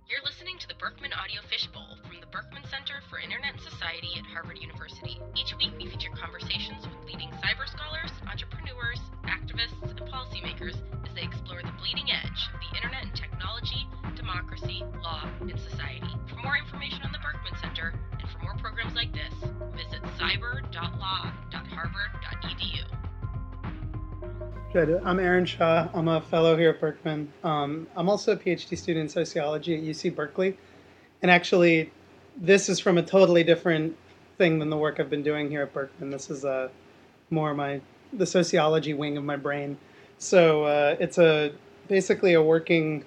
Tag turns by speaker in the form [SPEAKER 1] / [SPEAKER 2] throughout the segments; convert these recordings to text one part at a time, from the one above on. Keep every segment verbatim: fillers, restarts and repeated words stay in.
[SPEAKER 1] You're listening to the Berkman Audio Fishbowl from the Berkman Center for Internet and Society at Harvard University. Each week we feature conversations with leading cyber scholars, entrepreneurs, activists, and policymakers as they explore the bleeding edge of the internet and technology, democracy, law, and society. For more information on the Berkman Center and for more programs like this, visit cyber dot law dot harvard dot e d u.
[SPEAKER 2] Good. I'm Aaron Shaw. I'm a fellow here at Berkman. Um, I'm also a PhD student in sociology at U C Berkeley. And actually, this is from a totally different thing than the work I've been doing here at Berkman. This is uh, more my the sociology wing of my brain. So uh, it's a basically a working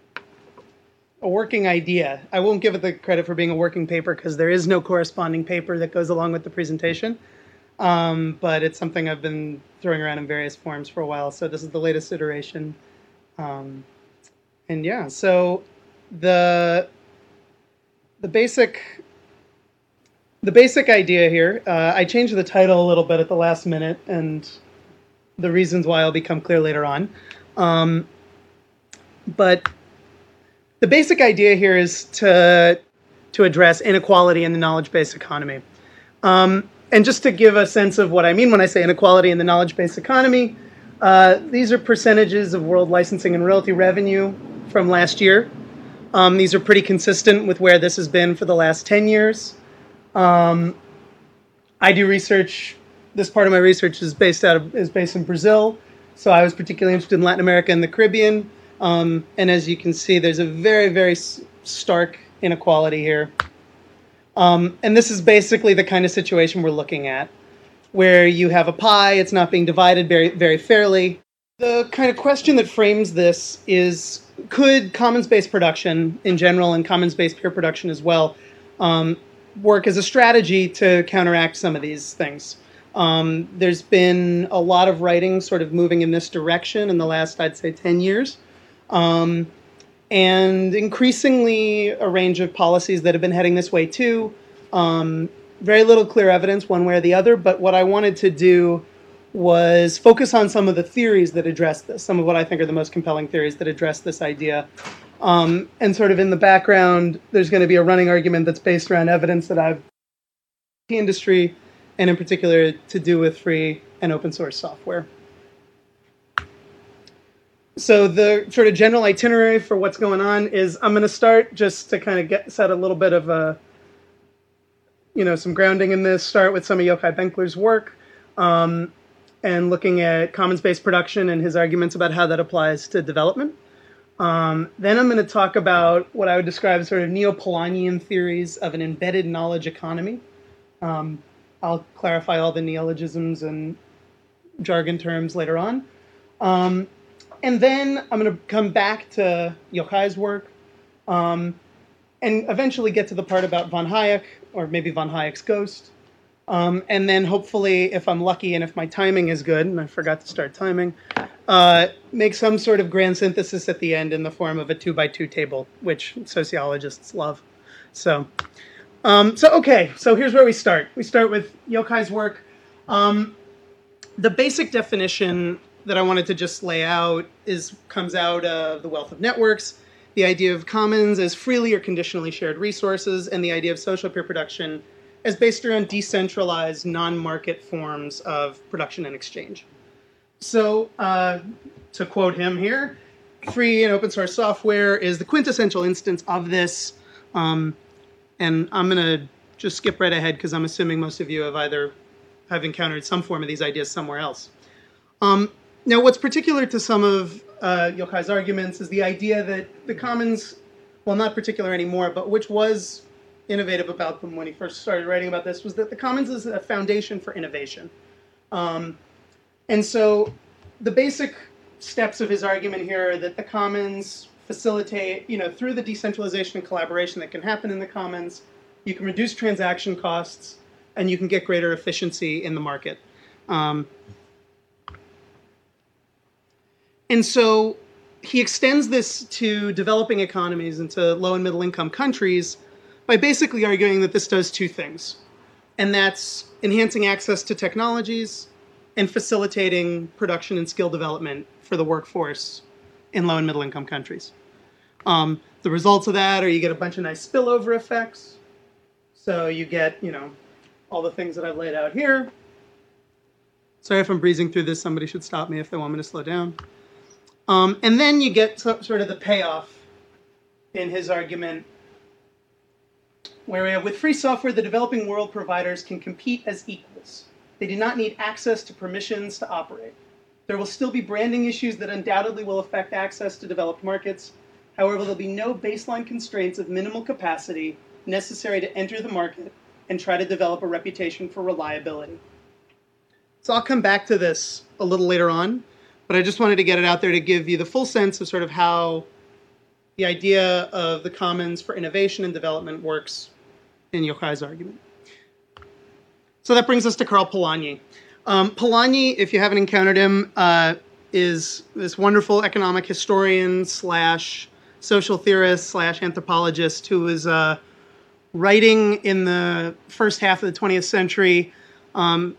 [SPEAKER 2] a working idea. I won't give it the credit for being a working paper because there is no corresponding paper that goes along with the presentation. Um, but it's something I've been throwing around in various forms for a while. So this is the latest iteration. Um, and yeah, so the the basic the basic idea here, uh, I changed the title a little bit at the last minute, and the reasons why will become clear later on. Um, but the basic idea here is to to address inequality in the knowledge-based economy. Um, And just to give a sense of what I mean when I say inequality in the knowledge-based economy, uh, these are percentages of world licensing and royalty revenue from last year. Um, these are pretty consistent with where this has been for the last ten years. Um, I do research. This part of my research is based out of is based in Brazil, so I was particularly interested in Latin America and the Caribbean. Um, and as you can see, there's a very, very stark inequality here. Um, and this is basically the kind of situation we're looking at, where you have a pie, it's not being divided very, very fairly. The kind of question that frames this is, could commons-based production in general and commons-based peer production as well um, work as a strategy to counteract some of these things? Um, there's been a lot of writing sort of moving in this direction in the last, I'd say, ten years. Um, And increasingly a range of policies that have been heading this way too. Um, very little clear evidence one way or the other, but what I wanted to do was focus on some of the theories that address this, some of what I think are the most compelling theories that address this idea. Um, and sort of in the background, there's going to be a running argument that's based around evidence that I've the industry, and in particular to do with free and open source software. So the sort of general itinerary for what's going on is I'm going to start just to kind of get set a little bit of a, you know, some grounding in this, start with some of Yochai Benkler's work um, and looking at commons-based production and his arguments about how that applies to development. Um, then I'm going to talk about what I would describe as sort of neo-Polanyian theories of an embedded knowledge economy. Um, I'll clarify all the neologisms and jargon terms later on. Um, And then I'm going to come back to Yochai's work um, and eventually get to the part about von Hayek, or maybe von Hayek's ghost. Um, and then hopefully, if I'm lucky and if my timing is good, and I forgot to start timing, uh, make some sort of grand synthesis at the end in the form of a two by two table, which sociologists love. So, um, so okay, so here's where we start. We start with Yochai's work. Um, the basic definition that I wanted to just lay out is comes out of The Wealth of Networks, the idea of commons as freely or conditionally shared resources, and the idea of social peer production as based around decentralized, non-market forms of production and exchange. So, uh, to quote him here, free and open source software is the quintessential instance of this. Um, and I'm going to just skip right ahead because I'm assuming most of you have either have encountered some form of these ideas somewhere else. Um, Now, what's particular to some of uh, Yochai's arguments is the idea that the commons, well, not particular anymore, but which was innovative about them when he first started writing about this, was that the commons is a foundation for innovation. Um, and so the basic steps of his argument here are that the commons facilitate, you know, through the decentralization and collaboration that can happen in the commons, you can reduce transaction costs, and you can get greater efficiency in the market. Um, And so he extends this to developing economies and to low and middle income countries by basically arguing that this does two things. And that's enhancing access to technologies and facilitating production and skill development for the workforce in low and middle income countries. Um, the results of that are you get a bunch of nice spillover effects. So you get, you know, all the things that I've laid out here. Sorry if I'm breezing through this. Somebody should stop me if they want me to slow down. Um, and then you get so, sort of the payoff in his argument, where we have, with free software, the developing world providers can compete as equals. They do not need access to permissions to operate. There will still be branding issues that undoubtedly will affect access to developed markets. However, there'll be no baseline constraints of minimal capacity necessary to enter the market and try to develop a reputation for reliability. So I'll come back to this a little later on, but I just wanted to get it out there to give you the full sense of sort of how the idea of the commons for innovation and development works in Yochai's argument. So that brings us to Karl Polanyi. Um, Polanyi, if you haven't encountered him, uh, is this wonderful economic historian slash social theorist slash anthropologist who was uh, writing in the first half of the twentieth century. Um,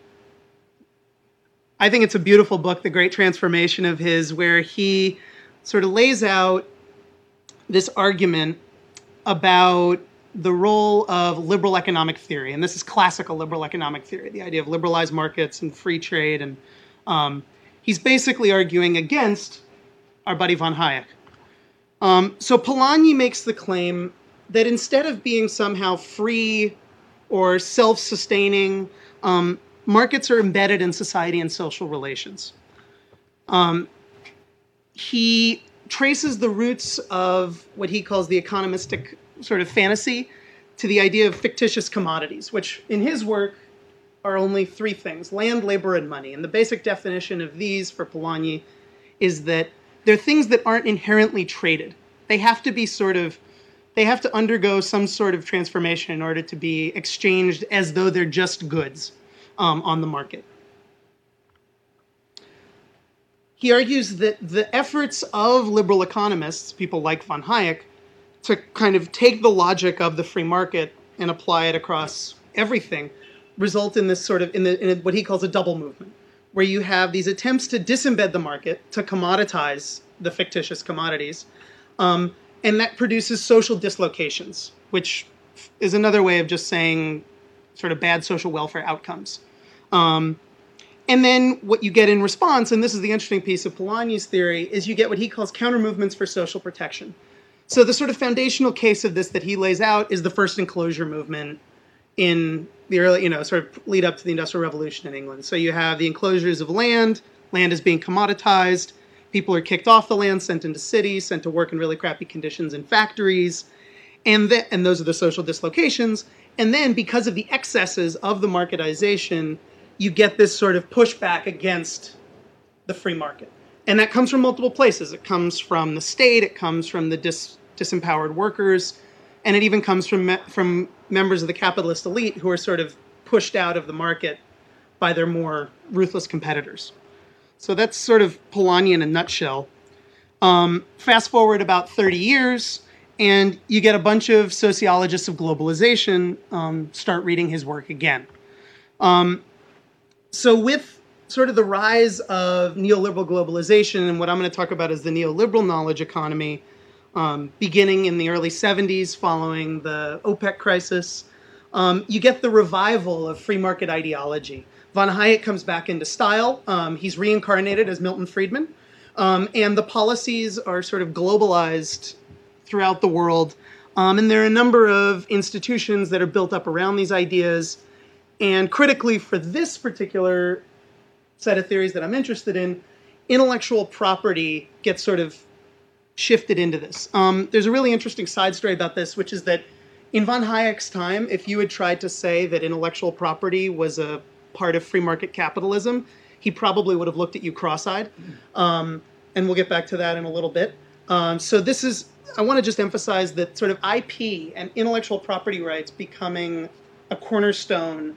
[SPEAKER 2] I think it's a beautiful book, The Great Transformation of his, where he sort of lays out this argument about the role of liberal economic theory. And this is classical liberal economic theory, the idea of liberalized markets and free trade. And um, he's basically arguing against our buddy von Hayek. Um, so Polanyi makes the claim that instead of being somehow free or self-sustaining, um, markets are embedded in society and social relations. Um, he traces the roots of what he calls the economistic sort of fantasy to the idea of fictitious commodities, which in his work are only three things: land, labor, and money. And the basic definition of these for Polanyi is that they're things that aren't inherently traded. They have to be sort of, they have to undergo some sort of transformation in order to be exchanged as though they're just goods um, on the market. He argues that the efforts of liberal economists, people like von Hayek, to kind of take the logic of the free market and apply it across everything, result in this sort of, in, the, in what he calls a double movement, where you have these attempts to disembed the market, to commoditize the fictitious commodities, um, and that produces social dislocations, which is another way of just saying sort of bad social welfare outcomes. Um, and then what you get in response, and this is the interesting piece of Polanyi's theory, is you get what he calls counter movements for social protection. So the sort of foundational case of this that he lays out is the first enclosure movement in the early, you know, sort of lead up to the Industrial Revolution in England. So you have the enclosures of land, land is being commoditized, people are kicked off the land, sent into cities, sent to work in really crappy conditions in factories, and, th- and those are the social dislocations. And then because of the excesses of the marketization, you get this sort of pushback against the free market. And that comes from multiple places. It comes from the state, it comes from the dis- disempowered workers, and it even comes from me- from members of the capitalist elite who are sort of pushed out of the market by their more ruthless competitors. So that's sort of Polanyi in a nutshell. Um, fast forward about thirty years, and you get a bunch of sociologists of globalization um, start reading his work again. Um, so with sort of the rise of neoliberal globalization, and what I'm going to talk about is the neoliberal knowledge economy, um, beginning in the early seventies following the OPEC crisis, um, you get the revival of free market ideology. Von Hayek comes back into style. Um, he's reincarnated as Milton Friedman. Um, and the policies are sort of globalized throughout the world. Um, and there are a number of institutions that are built up around these ideas. And critically for this particular set of theories that I'm interested in, intellectual property gets sort of shifted into this. Um, there's a really interesting side story about this, which is that in von Hayek's time, if you had tried to say that intellectual property was a part of free market capitalism, he probably would have looked at you cross-eyed. Um, and we'll get back to that in a little bit. Um, so this is, I want to just emphasize that sort of I P and intellectual property rights becoming a cornerstone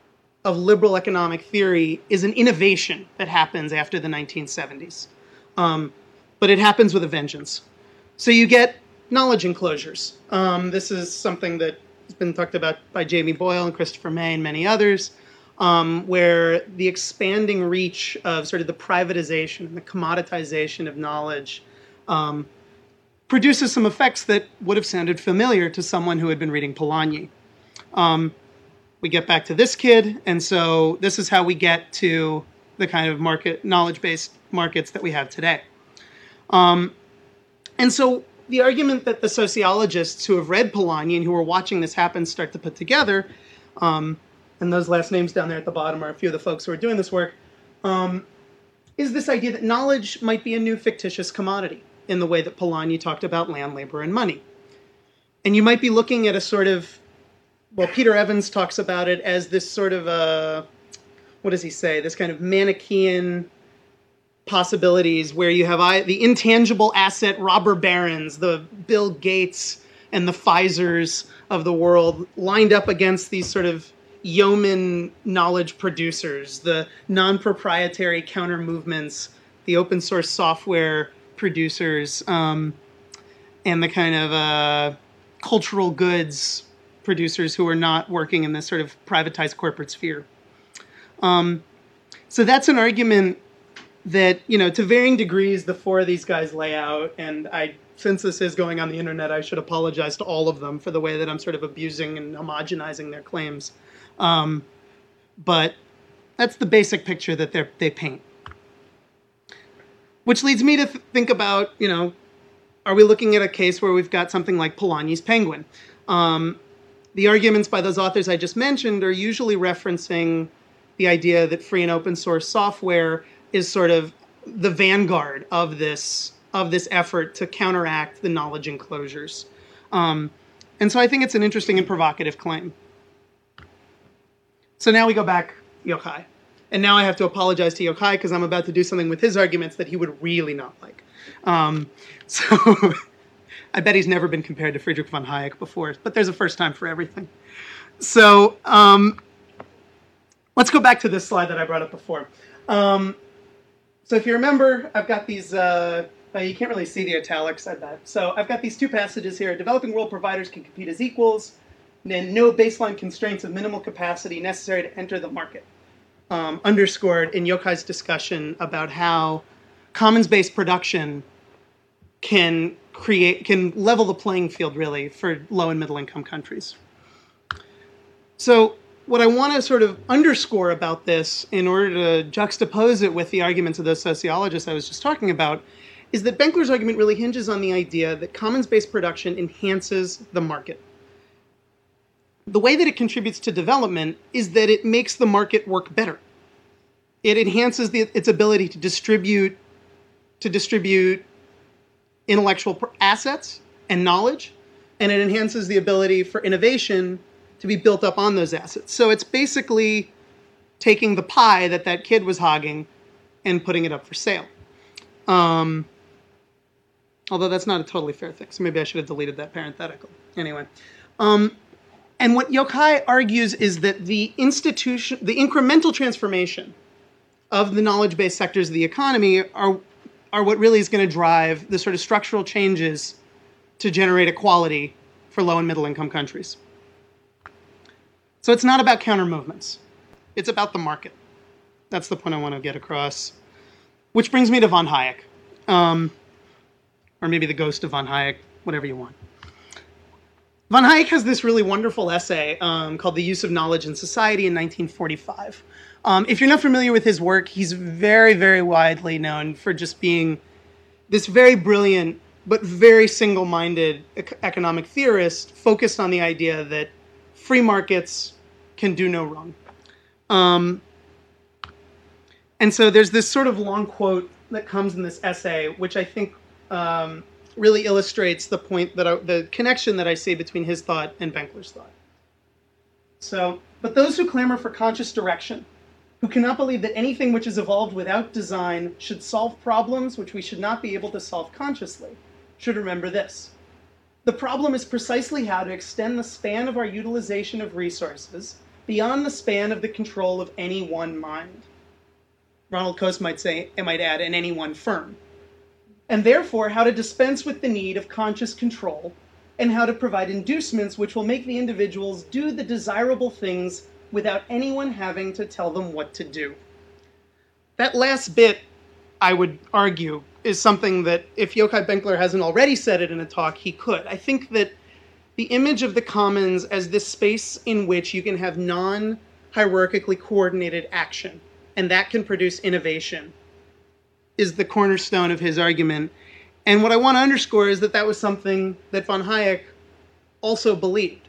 [SPEAKER 2] of liberal economic theory is an innovation that happens after the nineteen seventies. Um, but it happens with a vengeance. So you get knowledge enclosures. Um, this is something that has been talked about by Jamie Boyle and Christopher May and many others. Um, where the expanding reach of sort of the privatization and the commoditization of knowledge um, produces some effects that would have sounded familiar to someone who had been reading Polanyi. Um, we get back to this kid, and so this is how we get to the kind of market knowledge-based markets that we have today. Um, and so the argument that the sociologists who have read Polanyi and who are watching this happen start to put together, um, and those last names down there at the bottom are a few of the folks who are doing this work, um, is this idea that knowledge might be a new fictitious commodity in the way that Polanyi talked about land, labor, and money. And you might be looking at a sort of, well, Peter Evans talks about it as this sort of a, what does he say, this kind of Manichaean possibilities where you have the intangible asset robber barons, the Bill Gates and the Pfizers of the world lined up against these sort of yeoman knowledge producers, the non-proprietary counter movements, the open source software producers, um, and the kind of uh, cultural goods producers who are not working in this sort of privatized corporate sphere. Um, so that's an argument that, you know, to varying degrees, the four of these guys lay out, and I, since this is going on the internet, I should apologize to all of them for the way that I'm sort of abusing and homogenizing their claims. Um, but that's the basic picture that they they paint. Which leads me to th- think about, you know, are we looking at a case where we've got something like Polanyi's Penguin? Um, the arguments by those authors I just mentioned are usually referencing the idea that free and open source software is sort of the vanguard of this of this effort to counteract the knowledge enclosures. Um, and so I think it's an interesting and provocative claim. So now we go back, Yochai. And now I have to apologize to Yochai because I'm about to do something with his arguments that he would really not like. Um, so I bet he's never been compared to Friedrich von Hayek before, but there's a first time for everything. So um, let's go back to this slide that I brought up before. Um, so if you remember, I've got these, uh, uh, you can't really see the italics, I bet. So I've got these two passages here. Developing world providers can compete as equals, and no baseline constraints of minimal capacity necessary to enter the market. Um, underscored in Yochai's discussion about how commons-based production can create, can level the playing field, really, for low and middle-income countries. So what I want to sort of underscore about this in order to juxtapose it with the arguments of those sociologists I was just talking about is that Benkler's argument really hinges on the idea that commons-based production enhances the market. The way that it contributes to development is that it makes the market work better. It enhances the, its ability to distribute, to distribute intellectual assets and knowledge, and it enhances the ability for innovation to be built up on those assets. So it's basically taking the pie that that kid was hogging and putting it up for sale. Um, although that's not a totally fair thing, so maybe I should have deleted that parenthetical. Anyway. Um, And what Yochai argues is that the institution, the incremental transformation of the knowledge-based sectors of the economy are, are what really is going to drive the sort of structural changes to generate equality for low and middle-income countries. So it's not about counter movements. It's about the market. That's the point I want to get across. Which brings me to von Hayek. Um, or maybe the ghost of von Hayek, whatever you want. Von Hayek has this really wonderful essay um, called The Use of Knowledge in Society in nineteen forty-five. Um, if you're not familiar with his work, he's very, very widely known for just being this very brilliant but very single-minded ec- economic theorist focused on the idea that free markets can do no wrong. Um, and so there's this sort of long quote that comes in this essay, which I think Um, really illustrates the point that I, the connection that I see between his thought and Benkler's thought. So, but those who clamor for conscious direction, who cannot believe that anything which is evolved without design should solve problems which we should not be able to solve consciously, should remember this. The problem is precisely how to extend the span of our utilization of resources beyond the span of the control of any one mind. Ronald Coase might say, and might add, in any one firm. And therefore, how to dispense with the need of conscious control, and how to provide inducements which will make the individuals do the desirable things without anyone having to tell them what to do. That last bit, I would argue, is something that if Yochai Benkler hasn't already said it in a talk, he could. I think that the image of the commons as this space in which you can have non-hierarchically coordinated action, and that can produce innovation, is the cornerstone of his argument. And what I want to underscore is that that was something that von Hayek also believed.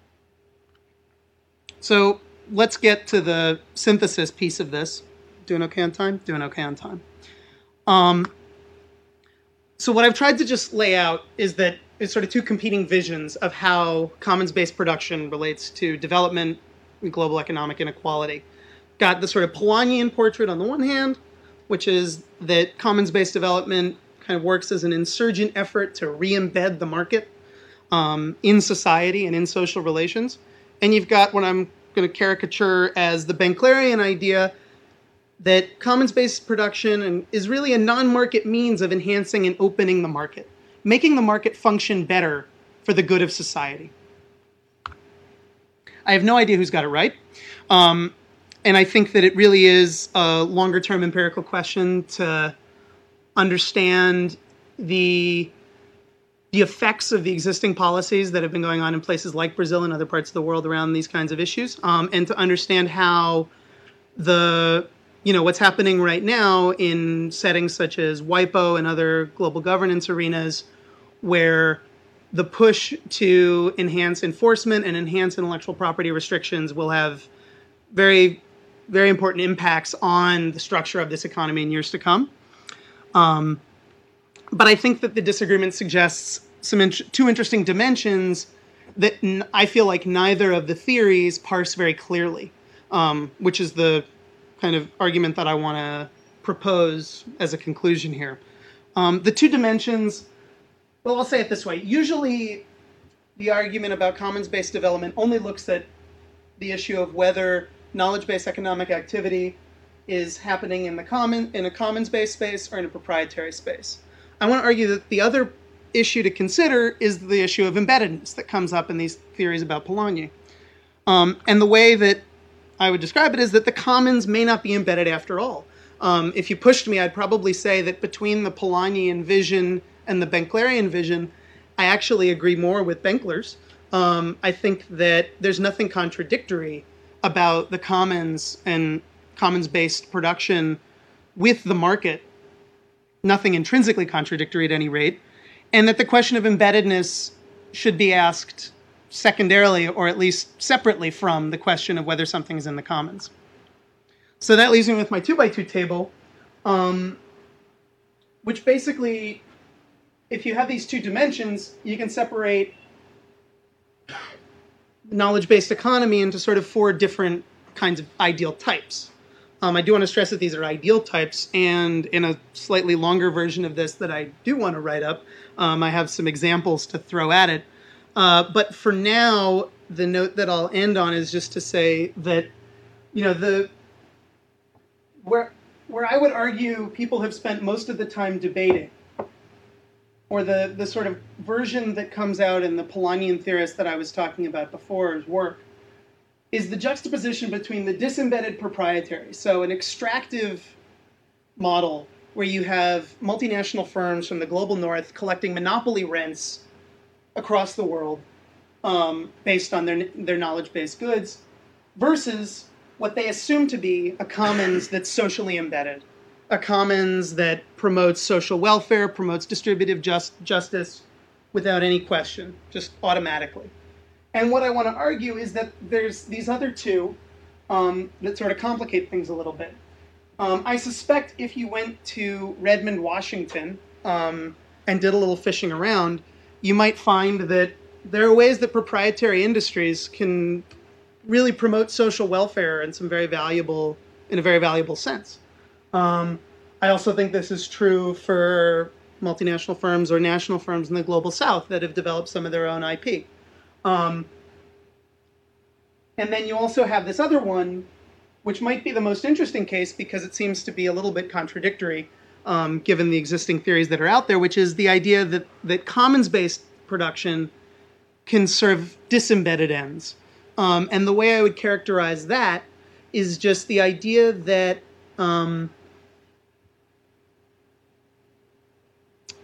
[SPEAKER 2] So let's get to the synthesis piece of this. Doing okay on time? Doing okay on time. Um, so what I've tried to just lay out is that it's sort of two competing visions of how commons-based production relates to development and global economic inequality. Got the sort of Polanyian portrait on the one hand, which is that commons-based development kind of works as an insurgent effort to re-embed the market um, in society and in social relations. And you've got what I'm going to caricature as the Benklerian idea that commons-based production and is really a non-market means of enhancing and opening the market, making the market function better for the good of society. I have no idea who's got it right. Um, and I think that it really is a longer-term empirical question to understand the, the effects of the existing policies that have been going on in places like Brazil and other parts of the world around these kinds of issues, um, and to understand how the you know, what's happening right now in settings such as WIPO and other global governance arenas, where the push to enhance enforcement and enhance intellectual property restrictions will have very, very important impacts on the structure of this economy in years to come. Um, but I think that the disagreement suggests some int- two interesting dimensions that n- I feel like neither of the theories parse very clearly, um, which is the kind of argument that I want to propose as a conclusion here. Um, the two dimensions, well, I'll say it this way. Usually the argument about commons-based development only looks at the issue of whether knowledge-based economic activity is happening in the common in a commons-based space or in a proprietary space. I want to argue that the other issue to consider is the issue of embeddedness that comes up in these theories about Polanyi. Um, and the way that I would describe it is that the commons may not be embedded after all. Um, if you pushed me, I'd probably say that between the Polanyian vision and the Benklerian vision, I actually agree more with Benkler's. Um, I think that there's nothing contradictory about the commons and commons-based production with the market, nothing intrinsically contradictory at any rate, and that the question of embeddedness should be asked secondarily, or at least separately from the question of whether something's in the commons. So that leaves me with my two by two table, um, which basically, if you have these two dimensions, you can separate knowledge-based economy into sort of four different kinds of ideal types. Um, I do want to stress that these are ideal types, and in a slightly longer version of this that I do want to write up, um, I have some examples to throw at it. Uh, but for now, the note that I'll end on is just to say that, you know, the where where I would argue people have spent most of the time debating, or the, the sort of version that comes out in the Polanyian theorist that I was talking about before's work, is the juxtaposition between the disembedded proprietary, so an extractive model where you have multinational firms from the global north collecting monopoly rents across the world um, based on their their knowledge-based goods, versus what they assume to be a commons that's socially embedded, a commons that promotes social welfare, promotes distributive just, justice without any question, just automatically. And what I want to argue is that there's these other two um, that sort of complicate things a little bit. Um, I suspect if you went to Redmond, Washington, um, and did a little fishing around, you might find that there are ways that proprietary industries can really promote social welfare in some very valuable, in a very valuable sense. Um, I also think this is true for multinational firms or national firms in the global south that have developed some of their own I P. Um, and then you also have this other one, which might be the most interesting case because it seems to be a little bit contradictory, um, given the existing theories that are out there, which is the idea that, that commons-based production can serve disembedded ends. Um, and the way I would characterize that is just the idea that um,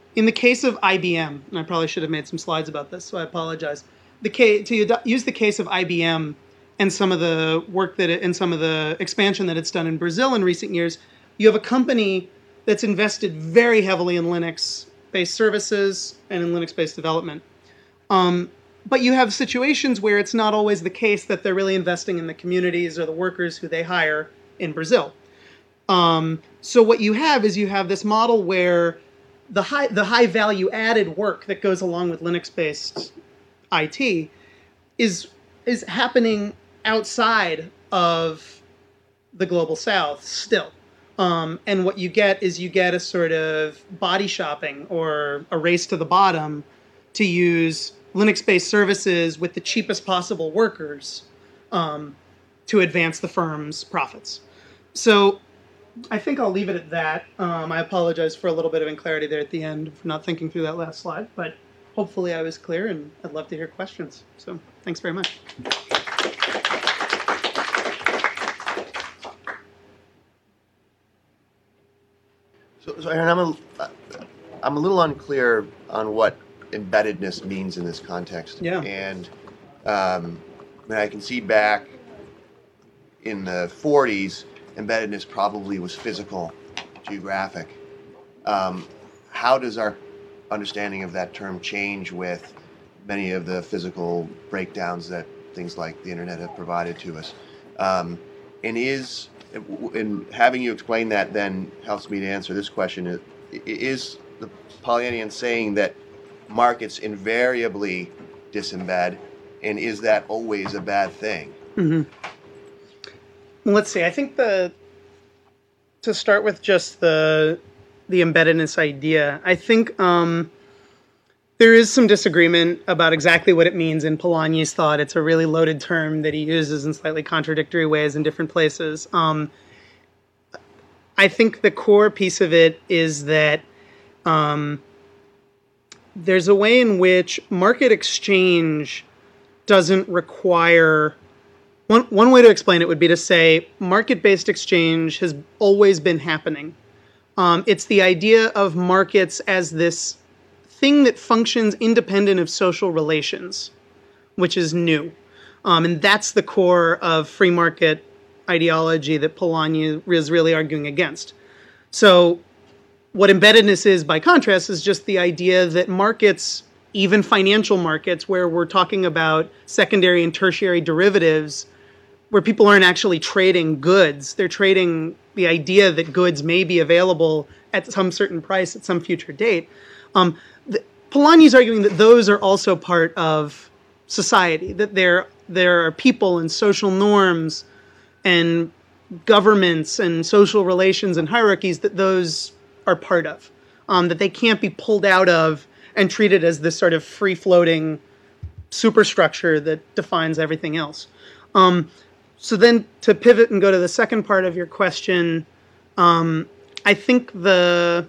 [SPEAKER 2] in the case of I B M, and I probably should have made some slides about this, so I apologize. The case, to use the case of I B M and some of the work that it, and some of the expansion that it's done in Brazil in recent years, you have a company that's invested very heavily in Linux-based services and in Linux-based development. Um, but you have situations where it's not always the case that they're really investing in the communities or the workers who they hire in Brazil. Um, so what you have is you have this model where the high the high value added work that goes along with Linux-based I T is is happening outside of the global South still. Um, and what you get is you get a sort of body shopping or a race to the bottom to use Linux-based services with the cheapest possible workers um, to advance the firm's profits. So I think I'll leave it at that. Um, I apologize for a little bit of unclarity there at the end for not thinking through that last slide, but hopefully I was clear, and I'd love to hear questions. So thanks very much.
[SPEAKER 3] So, so Aaron, I'm a, I'm a little unclear on what embeddedness means in this context.
[SPEAKER 2] Yeah.
[SPEAKER 3] And um, I mean, I can see back in the forties, embeddedness probably was physical, geographic. Um, how does our understanding of that term change with many of the physical breakdowns that things like the internet have provided to us? Um, and is, and having you explain that then helps me to answer this question. Is the Polanyian saying that markets invariably disembed, and is that always a bad thing?
[SPEAKER 2] Mm-hmm. Well, let's see. I think the to start with just the the embeddedness idea, I think um, there is some disagreement about exactly what it means in Polanyi's thought. It's a really loaded term that he uses in slightly contradictory ways in different places. Um, I think the core piece of it is that um, there's a way in which market exchange doesn't require... One, one way to explain it would be to say market-based exchange has always been happening. Um, it's the idea of markets as this thing that functions independent of social relations, which is new. Um, and that's the core of free market ideology that Polanyi is really arguing against. So what embeddedness is, by contrast, is just the idea that markets, even financial markets, where we're talking about secondary and tertiary derivatives, where people aren't actually trading goods, they're trading the idea that goods may be available at some certain price at some future date. Um, the, Polanyi's arguing that those are also part of society, that there there are people and social norms and governments and social relations and hierarchies that those are part of, um, that they can't be pulled out of and treated as this sort of free-floating superstructure that defines everything else. Um, so then to pivot and go to the second part of your question, um, I think the...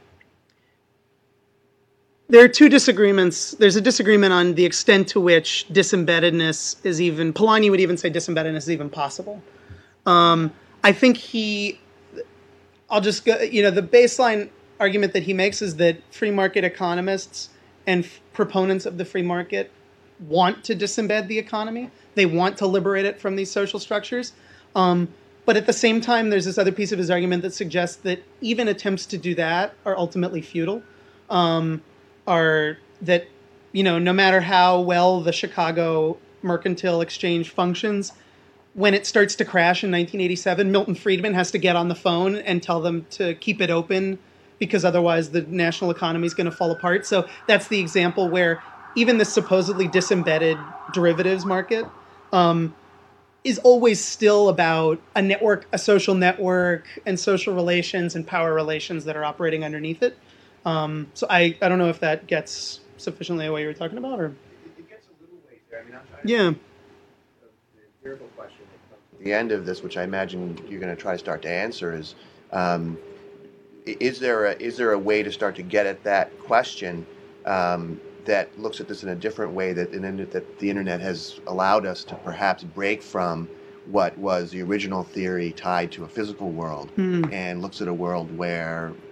[SPEAKER 2] There are two disagreements. There's a disagreement on the extent to which disembeddedness is even, Polanyi would even say disembeddedness is even possible. Um, I think he, I'll just go, you know, the baseline argument that he makes is that free market economists and f- proponents of the free market want to disembed the economy. They want to liberate it from these social structures. Um, but at the same time, there's this other piece of his argument that suggests that even attempts to do that are ultimately futile. Um, are that, you know, no matter how well the Chicago Mercantile Exchange functions, when it starts to crash in nineteen eighty-seven, Milton Friedman has to get on the phone and tell them to keep it open because otherwise the national economy is going to fall apart. So that's the example where even this supposedly disembedded derivatives market um, is always still about a network, a social network, and social relations and power relations that are operating underneath it. Um, so I, I don't know if that gets sufficiently what you were talking about, or
[SPEAKER 3] it, it gets a little ways there. I mean, I'm trying
[SPEAKER 2] yeah.
[SPEAKER 3] To the, the empirical question that comes to the end of this, which I imagine you're going to try to start to answer, is um, is there a is there a way to start to get at that question um, that looks at this in a different way, that that the internet has allowed us to perhaps break from what was the original theory tied to a physical world,
[SPEAKER 2] mm.
[SPEAKER 3] and looks at a world where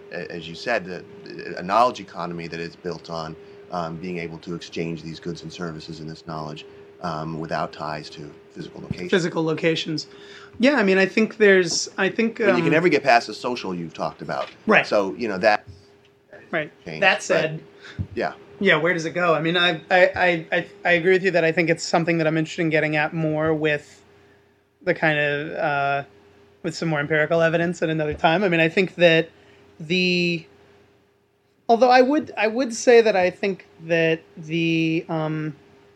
[SPEAKER 3] a- as you said, the, a knowledge economy that is built on um, being able to exchange these goods and services and this knowledge um, without ties to physical locations.
[SPEAKER 2] Physical locations. Yeah, I mean, I think there's, I think... Um,
[SPEAKER 3] I mean, you can never get past the social you've talked about.
[SPEAKER 2] Right.
[SPEAKER 3] So, you know, that...
[SPEAKER 2] Right.
[SPEAKER 3] Changed,
[SPEAKER 2] that said...
[SPEAKER 3] But, yeah.
[SPEAKER 2] Yeah, where does it go? I mean, I, I, I, I agree with you that I think it's something that I'm interested in getting at more with the kind of... Uh, with some more empirical evidence at another time. I mean, I think that the... Although I would I would say that I think that the... Um,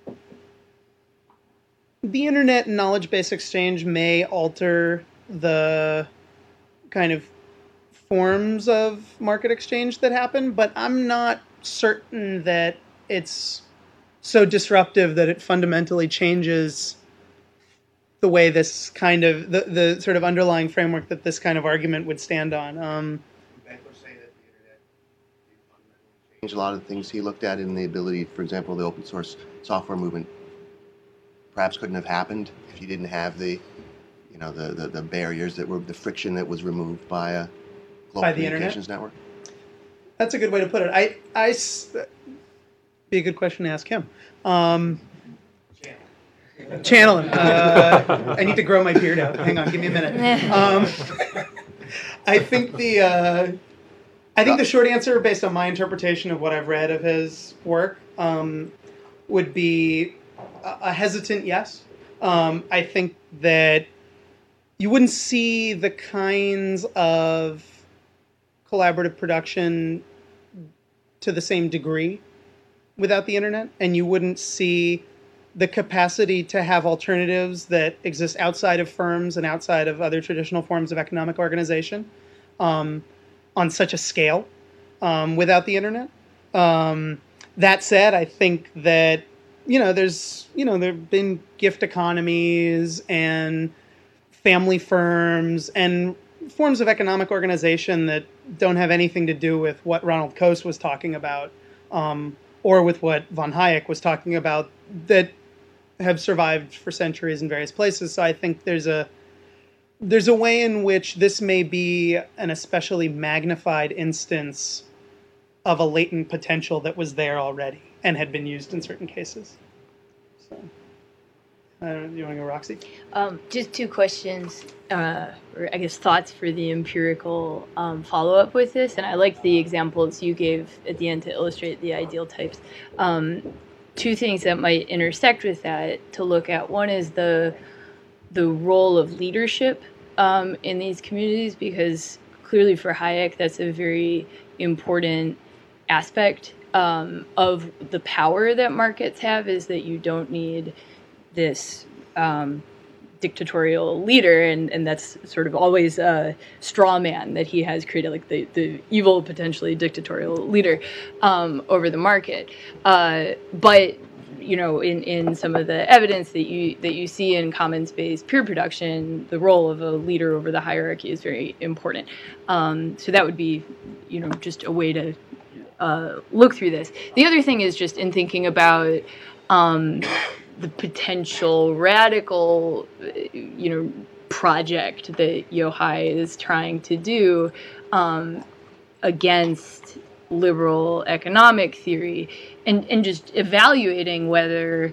[SPEAKER 2] The internet and knowledge-based exchange may alter the kind of forms of market exchange that happen, but I'm not certain that it's so disruptive that it fundamentally changes the way this kind of, the, the sort of underlying framework that this kind of argument would stand on. Um,
[SPEAKER 3] Changed a lot of the things he looked at in the ability, for example, the open source software movement perhaps couldn't have happened if you didn't have the, you know, the, the, the barriers that were, the friction that was removed by a global
[SPEAKER 2] By the
[SPEAKER 3] communications
[SPEAKER 2] internet?
[SPEAKER 3] network.
[SPEAKER 2] That's a good way to put it. I, I s- be a good question to ask him. Um, channel him. Uh, I need to grow my beard out. Hang on, give me a minute. Um, I think the, uh, I think the short answer, based on my interpretation of what I've read of his work, um, would be a hesitant yes. Um, I think that you wouldn't see the kinds of collaborative production to the same degree without the internet, and you wouldn't see the capacity to have alternatives that exist outside of firms and outside of other traditional forms of economic organization um, on such a scale um, without the internet. Um, that said, I think that You know, there's, you know, there have been gift economies and family firms and forms of economic organization that don't have anything to do with what Ronald Coase was talking about um, or with what von Hayek was talking about that have survived for centuries in various places. So I think there's a there's a way in which this may be an especially magnified instance of a latent potential that was there already and had been used in certain cases. So, I don't know, you want to go, Roxy?
[SPEAKER 4] Um, just two questions, uh, or I guess thoughts for the empirical um, follow-up with this. And I liked the examples you gave at the end to illustrate the ideal types. Um, two things that might intersect with that to look at. One is the the role of leadership um, in these communities, because clearly for Hayek, that's a very important aspect um, of the power that markets have, is that you don't need this um, dictatorial leader, and, and that's sort of always a straw man that he has created, like the, the evil, potentially dictatorial leader um, over the market. Uh, but you know, in, in some of the evidence that you that you see in commons-based peer production, the role of a leader over the hierarchy is very important. Um, so that would be, you know, just a way to uh, look through this. The other thing is just in thinking about um, the potential radical, you know, project that Yochai is trying to do um, against liberal economic theory, and, and just evaluating whether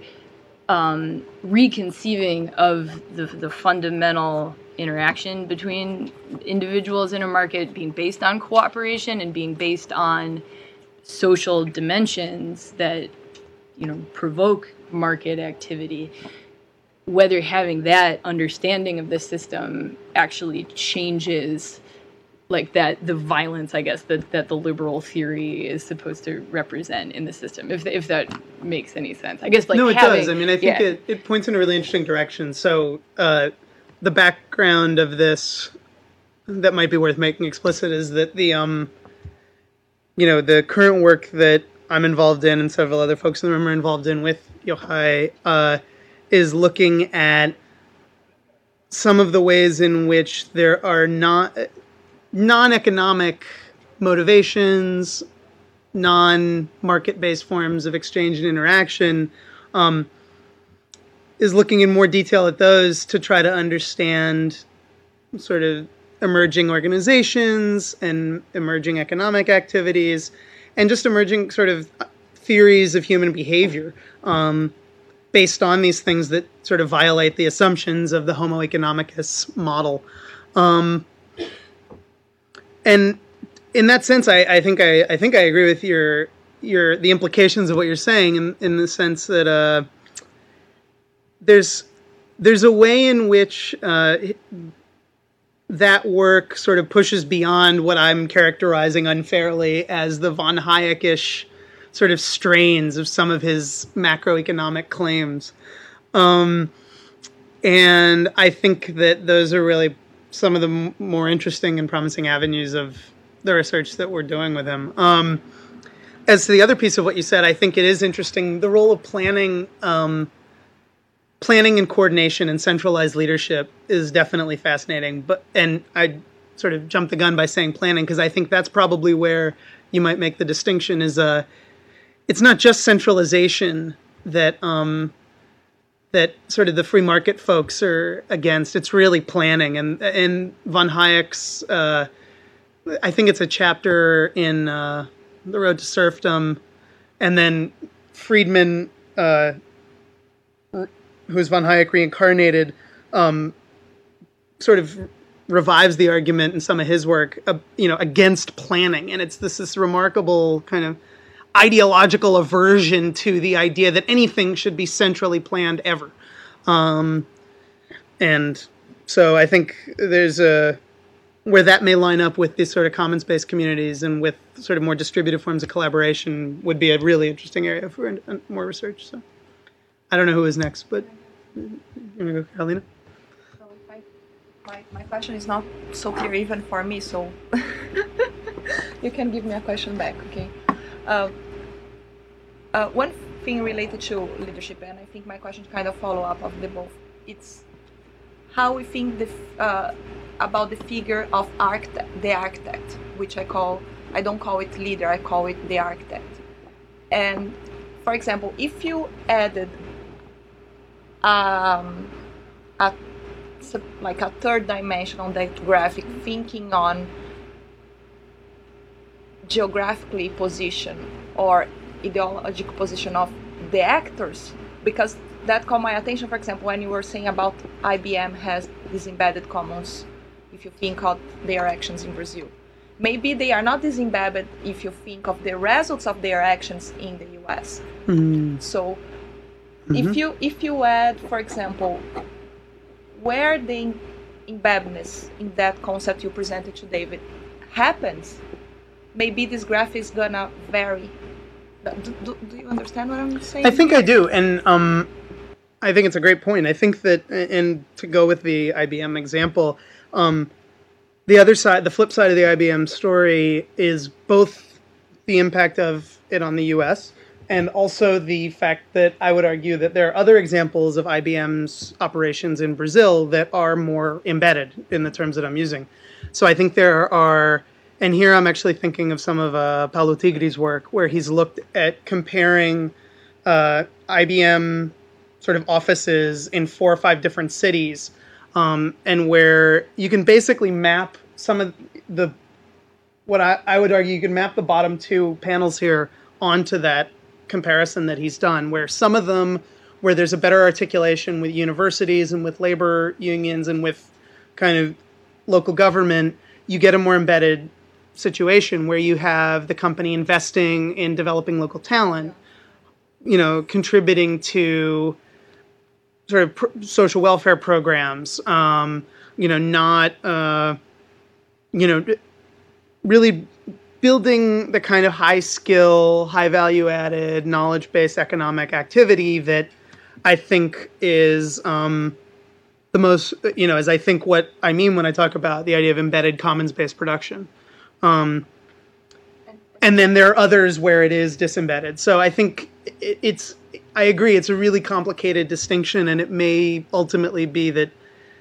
[SPEAKER 4] um, reconceiving of the, the fundamental interaction between individuals in a market being based on cooperation and being based on social dimensions that, you know, provoke market activity, whether having that understanding of the system actually changes like that, the violence, I guess, that, that the liberal theory is supposed to represent in the system, if if that makes any sense. I guess, like,
[SPEAKER 2] no, it
[SPEAKER 4] having,
[SPEAKER 2] does. I mean, I think
[SPEAKER 4] yeah.
[SPEAKER 2] it, it points in a really interesting direction. So uh, the background of this that might be worth making explicit is that the, um, you know, the current work that I'm involved in and several other folks in the room are involved in with Yochai uh, is looking at some of the ways in which there are not... non-economic motivations, non-market-based forms of exchange and interaction, um, is looking in more detail at those to try to understand sort of emerging organizations and emerging economic activities and just emerging sort of theories of human behavior um, based on these things that sort of violate the assumptions of the Homo economicus model. Um, and in that sense, I, I think I, I think I agree with your your the implications of what you're saying in, in the sense that uh, there's there's a way in which uh, that work sort of pushes beyond what I'm characterizing unfairly as the von Hayek-ish sort of strains of some of his macroeconomic claims. Um, and I think that those are really some of the m- more interesting and promising avenues of the research that we're doing with him. Um, as to the other piece of what you said, I think it is interesting, the role of planning, um, planning and coordination and centralized leadership is definitely fascinating. But and I sort of jumped the gun by saying planning, because I think that's probably where you might make the distinction is uh, it's not just centralization that um, that sort of the free market folks are against. It's really planning. And and von Hayek's, uh, I think it's a chapter in uh, The Road to Serfdom, and then Friedman, uh, who's von Hayek reincarnated, um, sort of revives the argument in some of his work, uh, you know, against planning. And it's this, this remarkable kind of ideological aversion to the idea that anything should be centrally planned ever. Um, and so I think there's a, where that may line up with these sort of commons-based communities and with sort of more distributed forms of collaboration would be a really interesting area for more research. So I don't know who is next, but you want to go, Carolina?
[SPEAKER 5] So if I, my, my question is not so clear even for me, so you can give me a question back, okay? Uh, uh, one thing related to leadership, and I think my question kind of follow up of the both, it's how we think the, uh, about the figure of architect, the architect, which I call, I don't call it leader, I call it the architect. And for example, if you added um, a, like a third dimension on that graphic, thinking on geographically position or ideological position of the actors, because that caught my attention, for example, when you were saying about I B M has these embedded commons, if you think of their actions in Brazil. Maybe they are not disembedded if you think of the results of their actions in the U S. Mm-hmm. So mm-hmm. if you if you add, for example, where the embeddedness in that concept you presented to David happens, maybe this graph is gonna vary. Do, do, do you understand what I'm saying?
[SPEAKER 2] I think I do, and um, I think it's a great point. I think that, and to go with the I B M example, um, the other side, the flip side of the I B M story is both the impact of it on the U S and also the fact that I would argue that there are other examples of I B M's operations in Brazil that are more embedded in the terms that I'm using. So I think there are, and here I'm actually thinking of some of uh, Paulo Tigre's work, where he's looked at comparing uh, I B M sort of offices in four or five different cities, um, and where you can basically map some of the, what I, I would argue, you can map the bottom two panels here onto that comparison that he's done, where some of them, where there's a better articulation with universities and with labor unions and with kind of local government, you get a more embedded situation where you have the company investing in developing local talent, you know, contributing to sort of pr- social welfare programs, um, you know, not, uh, you know, really building the kind of high skill, high value added, knowledge based economic activity that I think is um, the most, you know, as I think what I mean when I talk about the idea of embedded commons based production. Um, and then there are others where it is disembedded. So I think it, it's, I agree, it's a really complicated distinction, and it may ultimately be that,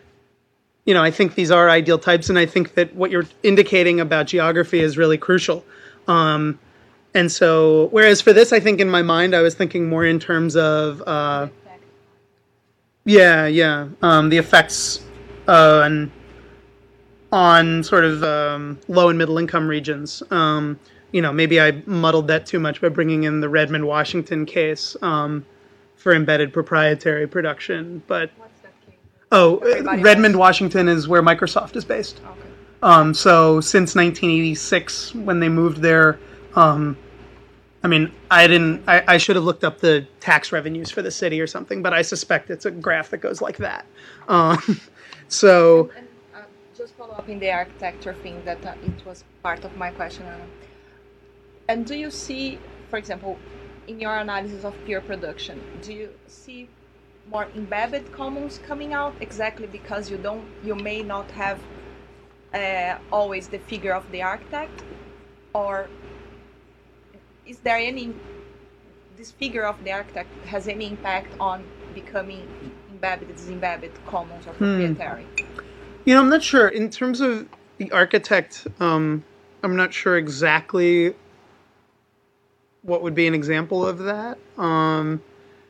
[SPEAKER 2] you know, I think these are ideal types, and I think that what you're indicating about geography is really crucial. Um, and so, whereas for this, I think in my mind, I was thinking more in terms of, uh, yeah, yeah, um, the effects uh, and on sort of um, low and middle income regions. Um, you know, maybe I muddled that too much by bringing in the Redmond, Washington case um, for embedded proprietary production. But
[SPEAKER 5] What's that case?
[SPEAKER 2] oh,
[SPEAKER 5] Everybody
[SPEAKER 2] Redmond,
[SPEAKER 5] knows.
[SPEAKER 2] Washington is where Microsoft is based.
[SPEAKER 5] Okay.
[SPEAKER 2] Um, so since nineteen eighty-six, when they moved there, um, I mean, I didn't. I, I should have looked up the tax revenues for the city or something, but I suspect it's a graph that goes like that. Um, so.
[SPEAKER 5] And, and uh, just follow up in the architecture thing that uh, it was part of my question. Uh, and do you see, for example, in your analysis of peer production, do you see more embedded commons coming out exactly because you don't, you may not have uh, always the figure of the architect, or is there any, this figure of the architect has any impact on becoming embedded, disembedded commons or proprietary?
[SPEAKER 2] Hmm. You know, I'm not sure. In terms of the architect, um, I'm not sure exactly what would be an example of that. Um,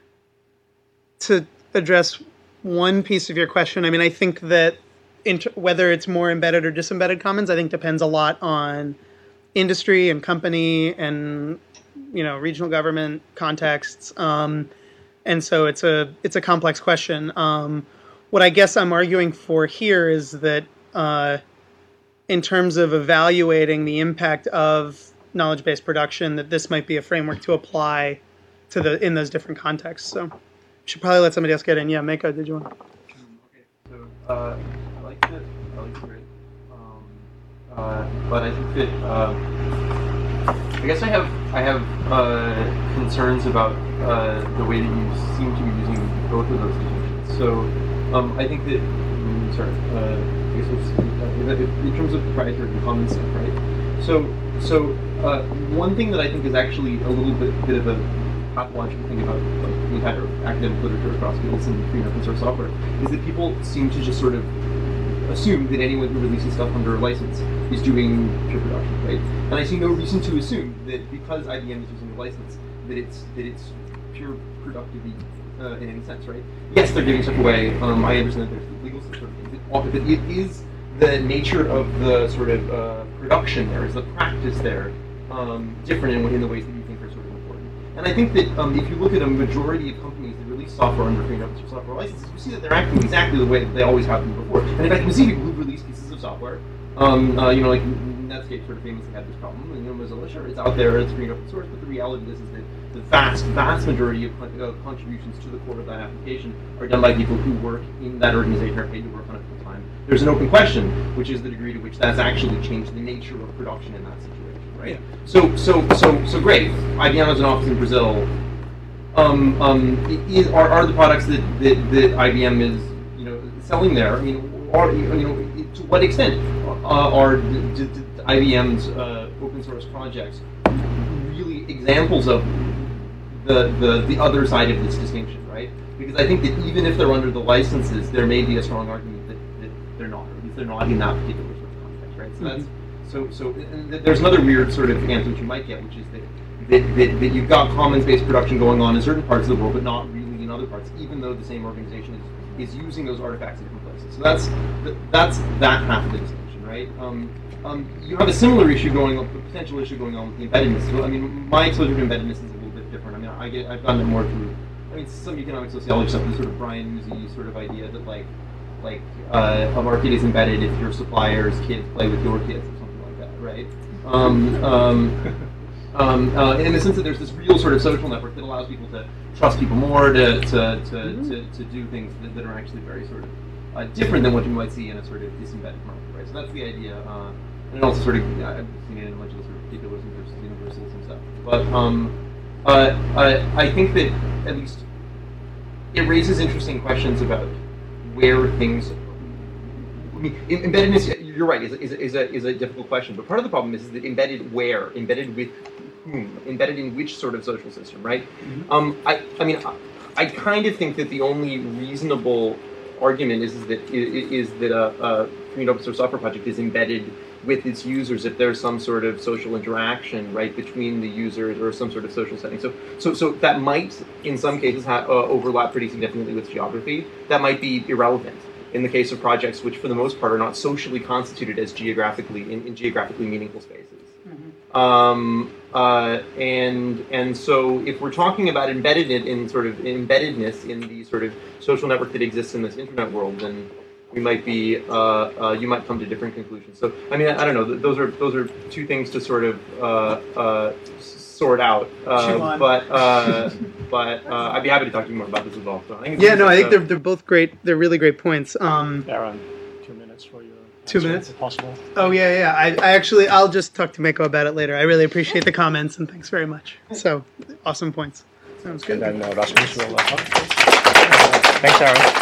[SPEAKER 2] to address one piece of your question, I mean, I think that int- whether it's more embedded or disembedded commons, I think depends a lot on industry and company and, you know, regional government contexts. Um, and so it's a it's a complex question. Um, what I guess I'm arguing for here is that uh, in terms of evaluating the impact of knowledge-based production, that this might be a framework to apply to the in those different contexts. So should probably let somebody else get in. Yeah, Mako, did you want?
[SPEAKER 6] Okay, so uh, I like it. I like it. Um, uh, but I think that uh, I guess I have I have uh, concerns about uh, the way that you seem to be using both of those distinctions. So um, I think that mm, sorry, uh, I guess it's, uh, in terms of proprietary and common stuff, right? So so uh, one thing that I think is actually a little bit bit of a pathological thing about like, the entire academic literature across fields and free and open source software is that people seem to just sort of assume that anyone who releases stuff under a license is doing pure production, right? And I see no reason to assume that because I B M is using a license that it's that it's pure productivity uh, in any sense, right? Yes, they're giving stuff away. Um, I understand that there's legal sort of things. But it is the nature of the sort of uh, production there, is the practice there, um, different in, in the ways that you think are sort of important. And I think that um, if you look at a majority of companies that release software under free and open source software licenses, you see that they're acting exactly the way that they always have been before. And in fact, you see people who release pieces of software, um, uh, you know, like Netscape sort of famously had this problem, and you know, Mozilla, sure, it's out there, it's free and open source, but the reality is, is that the vast, vast majority of uh, contributions to the core of that application are done by people who work in that organization or paid to work on it full time. There's an open question, which is the degree to which that's actually changed the nature of production in that situation, right? Yeah. So, so, so, so great. I B M has an office in Brazil. Um, um, is, are, are the products that, that, that I B M is, you know, selling there? I mean, are you know, to what extent uh, are d- d- d- I B M's uh, open source projects really examples of the, the the other side of this distinction, right? Because I think that even if they're under the licenses, there may be a strong argument that, that they're not, or at least they're not in that particular sort of context, right? So that's so so. And there's another weird sort of answer that you might get, which is that that, that, that you've got commons-based production going on in certain parts of the world, but not really in other parts, even though the same organization is, is using those artifacts in different places. So that's that's that half of the distinction, right? Um, um, you have a similar issue going on, a potential issue going on with the embeddedness. So, I mean, my exposure to embeddedness is a little bit different. I mean, I get I've gotten it more through. I mean, some economic sociology stuff, this sort of Brian Musi sort of idea that like like uh, a market is embedded if your supplier's kids play with your kids or something like that, right? Um, um, um, uh, in the sense that there's this real sort of social network that allows people to trust people more, to to to, mm-hmm. to, to do things that, that are actually very sort of uh, different than what you might see in a sort of disembedded market, right? So that's the idea. Uh, and also sort of, I've seen it in a bunch of the sort of particularism versus universals and stuff. But um, uh, I, I think that at least it raises interesting questions about where things. I mean, embeddedness. You're right. Is a, is a, is a, is a difficult question. But part of the problem is, is that embedded where, embedded with whom, embedded in which sort of social system, right? Mm-hmm. Um, I I mean, I, I kind of think that the only reasonable argument is, is that is that a, a free and open source software project is embedded with its users if there's some sort of social interaction, right, between the users or some sort of social setting. So, so, so that might, in some cases, ha- uh, overlap pretty significantly with geography. That might be irrelevant. in the case of projects which, for the most part, are not socially constituted as geographically in, in geographically meaningful spaces. Mm-hmm. Um, uh, and and so, if we're talking about embedded in sort of embeddedness in the sort of social network that exists in this internet world, then we might be uh, uh, you might come to different conclusions. So, I mean, I, I don't know. Those are those are two things to sort of uh, uh, sort out. Uh, but uh, but uh, I'd be happy to talk to you more about this as well. So I think
[SPEAKER 2] yeah, no, I think they're they're both great. They're really great points. Um,
[SPEAKER 7] Aaron, two minutes for your
[SPEAKER 2] two
[SPEAKER 7] answer,
[SPEAKER 2] minutes,
[SPEAKER 7] if possible.
[SPEAKER 2] Oh yeah, yeah. I, I actually I'll just talk to Mako about it later. I really appreciate the comments and thanks very much. So awesome points. Sounds good.
[SPEAKER 7] And then uh, Rasmus will uh, talk. Uh, thanks, Aaron.